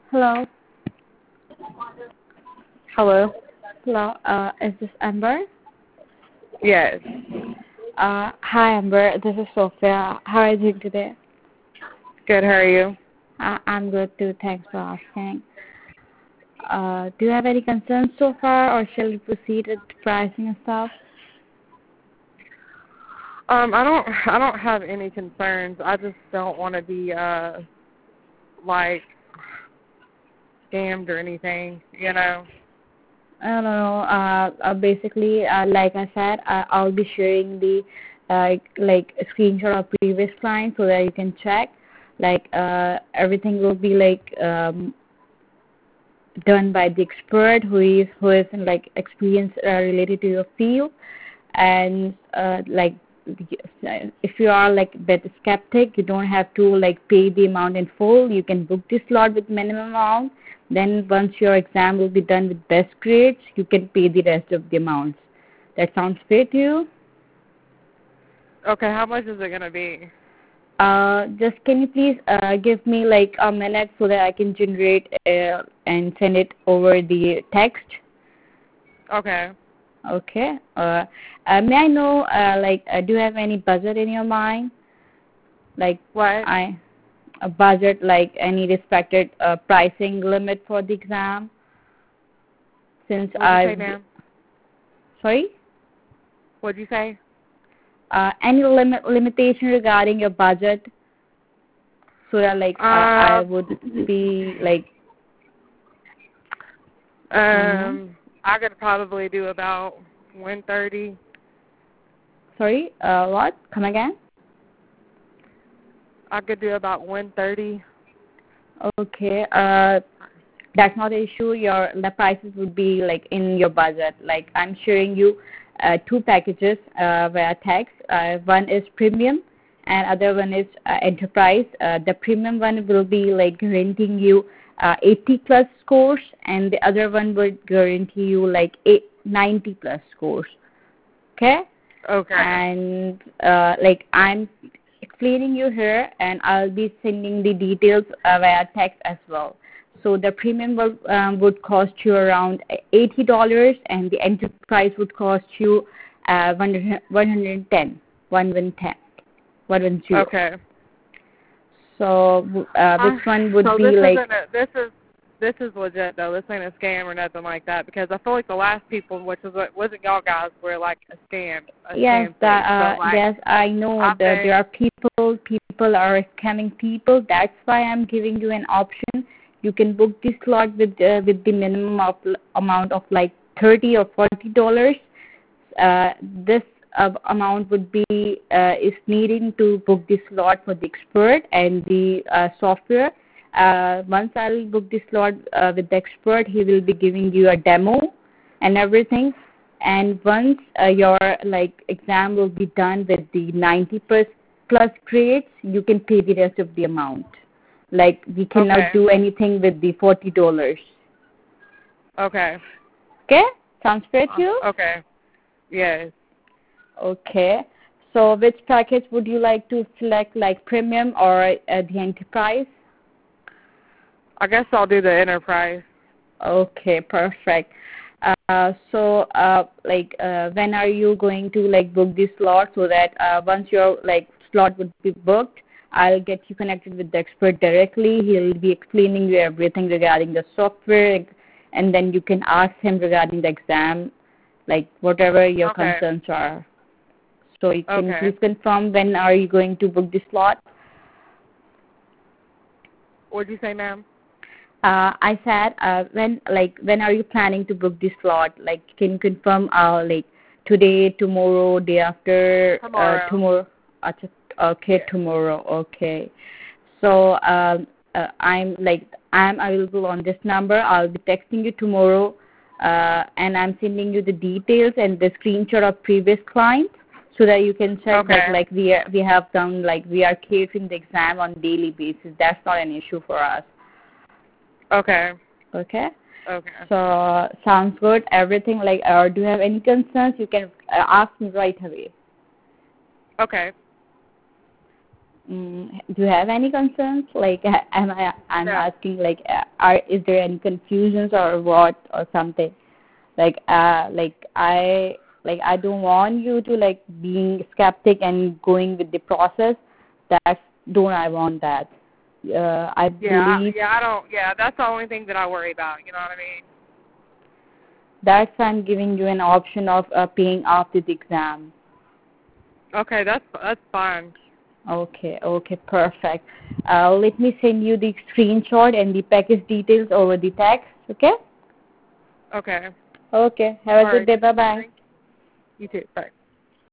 Hello. Hello? Hello. Is this Amber? Yes. Hi, Amber. This is Sophia. How are you doing today? Good, how are you? I'm good too. Thanks for asking. Do you have any concerns so far, or shall we proceed with pricing and stuff? I don't have any concerns. I just don't want to be like scammed or anything, you know. I don't know. Basically, like I said, I'll be sharing the like a screenshot of previous clients so that you can check. Like everything will be like done by the expert who is in like experience related to your field, and like if you are like a bit skeptic, you don't have to like pay the amount in full. You can book the slot with minimum amount. Then once your exam will be done with best grades, you can pay the rest of the amounts. That sounds fair to you? Okay, how much is it going to be? Just can you please give me like a minute so that I can generate and send it over the text? Okay. Okay. May I know, do you have any budget in your mind? Like, What? a budget, like any respected pricing limit for the exam? Since What'd you say, ma'am? Sorry? What'd you say? Any limitation regarding your budget? So that like I would be like. I could probably do about 130. Sorry, what? Come again? I could do about 130. Okay. That's not an issue. The prices would be like in your budget. Like I'm sharing you two packages via text. One is premium, and other one is enterprise. The premium one will be like guaranteeing you 80 plus scores, and the other one would guarantee you like 90 plus scores. Okay. Okay. And like I'm explaining you here, and I'll be sending the details via text as well. So the premium would cost you around $80, and the enterprise would cost you 110. Okay. So which one would so be this like? This is legit though. This ain't a scam or nothing like that, because I feel like the last people, which was wasn't y'all guys, were like a scam. Yes, yes, I know that there are people are scamming people. That's why I'm giving you an option. You can book this slot with the minimum of amount of like $30 or $40. This amount would be is needing to book the slot for the expert and the software. Once I'll book the slot with the expert, he will be giving you a demo and everything. And once your like exam will be done with the 90 plus grades, you can pay the rest of the amount. Like we cannot do anything with the $40. Okay. Okay, sounds fair to you? Okay. Yes. Okay. So which package would you like to select, like premium or the enterprise? I guess I'll do the enterprise. Okay, perfect. When are you going to like book this slot so that once your like slot would be booked, I'll get you connected with the expert directly. He'll be explaining you everything regarding the software, and then you can ask him regarding the exam, like whatever your concerns are. So you can please confirm when are you going to book the slot? What did you say, ma'am? I said when are you planning to book the slot? Like can you confirm like today, tomorrow, day after? Tomorrow. Okay, tomorrow. Okay. So I'm available on this number. I'll be texting you tomorrow, and I'm sending you the details and the screenshot of previous clients so that you can check that like we have done, like we are catering the exam on daily basis. That's not an issue for us. Okay. Okay. Okay. So sounds good. Everything like, do you have any concerns? You can ask me right away. Okay. Do you have any concerns? Like, I'm No. asking, like, is there any confusions or what or something? I don't want you to like being skeptic and going with the process. Don't I want that? I believe I don't. Yeah, that's the only thing that I worry about. You know what I mean? that's why I'm giving you an option of paying after the exam. Okay, that's fine. Okay, perfect. Let me send you the screenshot and the package details over the text. Okay. Okay. Okay. Have a good day. Bye bye. You too. Bye.